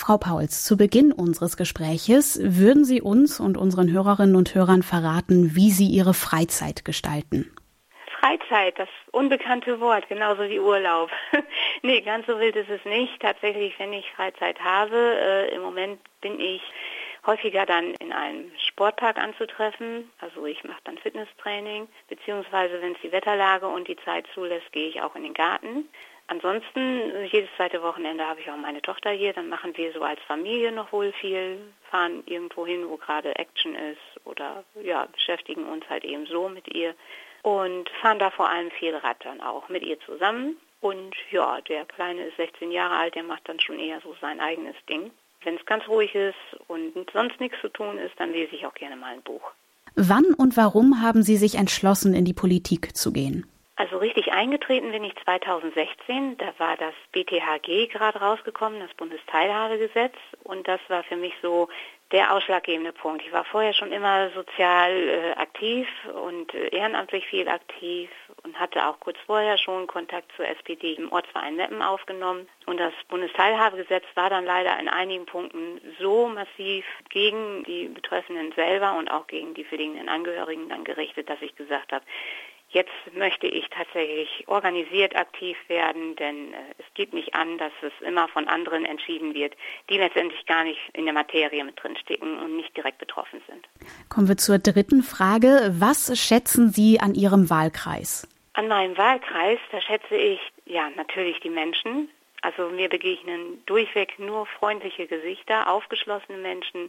Frau Pauls, zu Beginn unseres Gespräches würden Sie uns und unseren Hörerinnen und Hörern verraten, wie Sie Ihre Freizeit gestalten. Freizeit, das unbekannte Wort, genauso wie Urlaub. Nee, ganz so wild ist es nicht. Tatsächlich, wenn ich Freizeit habe, im Moment bin ich häufiger dann in einem Sportpark anzutreffen. Also ich mache dann Fitnesstraining, beziehungsweise wenn es die Wetterlage und die Zeit zulässt, gehe ich auch in den Garten. Ansonsten, jedes zweite Wochenende habe ich auch meine Tochter hier. Dann machen wir so als Familie noch wohl viel, fahren irgendwo hin, wo gerade Action ist oder ja, beschäftigen uns halt eben so mit ihr und fahren da vor allem viel Rad dann auch mit ihr zusammen. Und ja, der Kleine ist 16 Jahre alt, der macht dann schon eher so sein eigenes Ding. Wenn es ganz ruhig ist und sonst nichts zu tun ist, dann lese ich auch gerne mal ein Buch. Wann und warum haben Sie sich entschlossen, in die Politik zu gehen? Also richtig eingetreten bin ich 2016, da war das BTHG gerade rausgekommen, das Bundesteilhabegesetz, und das war für mich so der ausschlaggebende Punkt. Ich war vorher schon immer sozial aktiv und ehrenamtlich viel aktiv und hatte auch kurz vorher schon Kontakt zur SPD im Ortsverein Meppen aufgenommen. Und das Bundesteilhabegesetz war dann leider in einigen Punkten so massiv gegen die Betreffenden selber und auch gegen die pflegenden Angehörigen dann gerichtet, dass ich gesagt habe, jetzt möchte ich tatsächlich organisiert aktiv werden, denn es geht nicht an, dass es immer von anderen entschieden wird, die letztendlich gar nicht in der Materie mit drinstecken und nicht direkt betroffen sind. Kommen wir zur dritten Frage. Was schätzen Sie an Ihrem Wahlkreis? An meinem Wahlkreis, da schätze ich ja natürlich die Menschen. Also mir begegnen durchweg nur freundliche Gesichter, aufgeschlossene Menschen,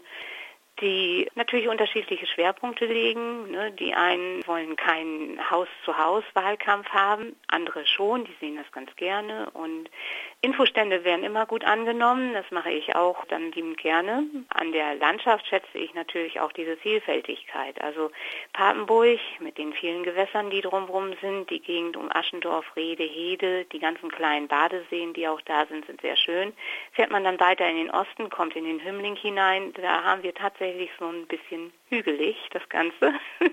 die natürlich unterschiedliche Schwerpunkte legen. Ne? Die einen wollen keinen Haus-zu-Haus-Wahlkampf haben, andere schon, die sehen das ganz gerne. Und Infostände werden immer gut angenommen, das mache ich auch dann liebend gerne. An der Landschaft schätze ich natürlich auch diese Vielfältigkeit. Also Papenburg mit den vielen Gewässern, die drumherum sind, die Gegend um Aschendorf, Rehde, Hede, die ganzen kleinen Badeseen, die auch da sind, sind sehr schön. Fährt man dann weiter in den Osten, kommt in den Hümmling hinein, da haben wir tatsächlich so ein bisschen hügelig, das Ganze,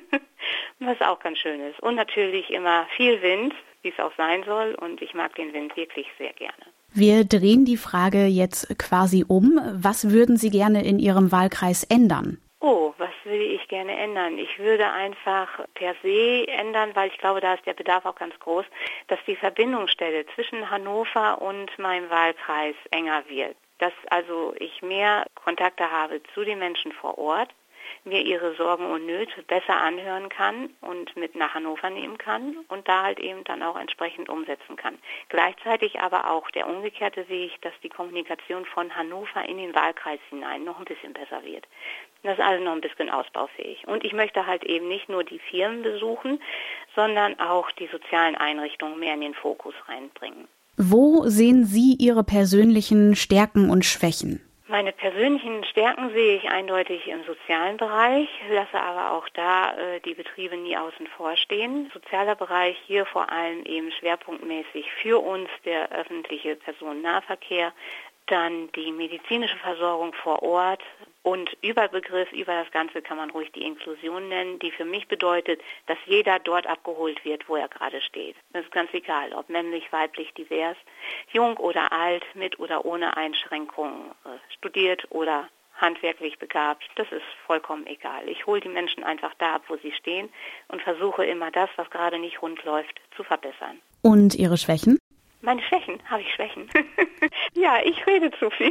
was auch ganz schön ist. Und natürlich immer viel Wind, wie es auch sein soll, und ich mag den Wind wirklich sehr gerne. Wir drehen die Frage jetzt quasi um. Was würden Sie gerne in Ihrem Wahlkreis ändern? Oh, was würde ich gerne ändern? Ich würde einfach per se ändern, weil ich glaube, da ist der Bedarf auch ganz groß, dass die Verbindungsstelle zwischen Hannover und meinem Wahlkreis enger wird. Dass also ich mehr Kontakte habe zu den Menschen vor Ort, mir ihre Sorgen und Nöte besser anhören kann und mit nach Hannover nehmen kann und da halt eben dann auch entsprechend umsetzen kann. Gleichzeitig aber auch der umgekehrte Weg, dass die Kommunikation von Hannover in den Wahlkreis hinein noch ein bisschen besser wird. Das ist also noch ein bisschen ausbaufähig. Und ich möchte halt eben nicht nur die Firmen besuchen, sondern auch die sozialen Einrichtungen mehr in den Fokus reinbringen. Wo sehen Sie Ihre persönlichen Stärken und Schwächen? Meine persönlichen Stärken sehe ich eindeutig im sozialen Bereich, lasse aber auch da die Betriebe nie außen vor stehen. Sozialer Bereich hier vor allem eben schwerpunktmäßig für uns der öffentliche Personennahverkehr, dann die medizinische Versorgung vor Ort und Überbegriff über das Ganze kann man ruhig die Inklusion nennen, die für mich bedeutet, dass jeder dort abgeholt wird, wo er gerade steht. Das ist ganz egal, ob männlich, weiblich, divers, jung oder alt, mit oder ohne Einschränkungen, studiert oder handwerklich begabt. Das ist vollkommen egal. Ich hole die Menschen einfach da ab, wo sie stehen und versuche immer das, was gerade nicht rund läuft, zu verbessern. Und Ihre Schwächen? Meine Schwächen? Habe ich Schwächen? Ja, ich rede zu viel.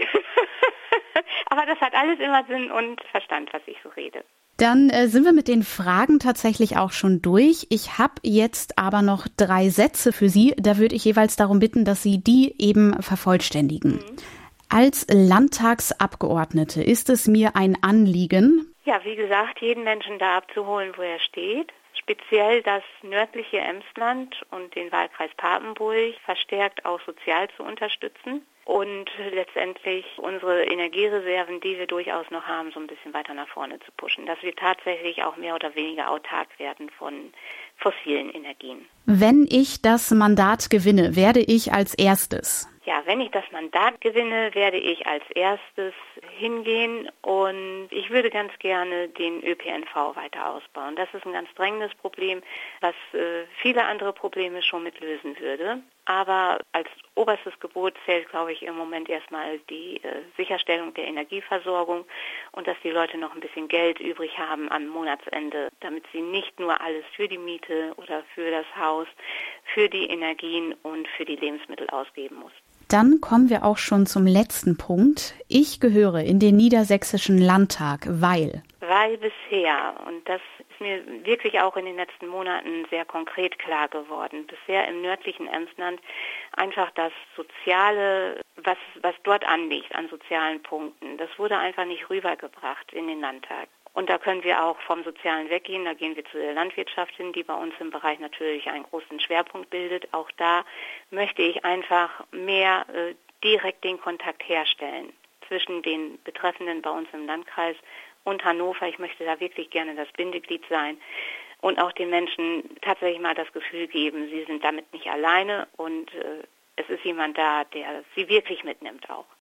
Aber das hat alles immer Sinn und Verstand, was ich so rede. Dann sind wir mit den Fragen tatsächlich auch schon durch. Ich habe jetzt aber noch 3 Sätze für Sie. Da würde ich jeweils darum bitten, dass Sie die eben vervollständigen. Als Landtagsabgeordnete ist es mir ein Anliegen, ja, wie gesagt, jeden Menschen da abzuholen, wo er steht. Speziell das nördliche Emsland und den Wahlkreis Papenburg verstärkt auch sozial zu unterstützen und letztendlich unsere Energiereserven, die wir durchaus noch haben, so ein bisschen weiter nach vorne zu pushen, dass wir tatsächlich auch mehr oder weniger autark werden von fossilen Energien. Wenn ich das Mandat gewinne, werde ich als erstes. Ja, wenn ich das Mandat gewinne, werde ich als erstes hingehen und ich würde ganz gerne den ÖPNV weiter ausbauen. Das ist ein ganz drängendes Problem, was viele andere Probleme schon mit lösen würde. Aber als oberstes Gebot zählt, glaube ich, im Moment erstmal die Sicherstellung der Energieversorgung und dass die Leute noch ein bisschen Geld übrig haben am Monatsende, damit sie nicht nur alles für die Miete oder für das Haus, für die Energien und für die Lebensmittel ausgeben muss. Dann kommen wir auch schon zum letzten Punkt. Ich gehöre in den Niedersächsischen Landtag, weil bisher, und das ist mir wirklich auch in den letzten Monaten sehr konkret klar geworden, bisher im nördlichen Emsland einfach das Soziale, was dort anliegt an sozialen Punkten, das wurde einfach nicht rübergebracht in den Landtag. Und da können wir auch vom Sozialen weggehen, da gehen wir zu der Landwirtschaft hin, die bei uns im Bereich natürlich einen großen Schwerpunkt bildet. Auch da möchte ich einfach mehr direkt den Kontakt herstellen zwischen den Betreffenden bei uns im Landkreis und Hannover. Ich möchte da wirklich gerne das Bindeglied sein und auch den Menschen tatsächlich mal das Gefühl geben, sie sind damit nicht alleine und es ist jemand da, der sie wirklich mitnimmt auch.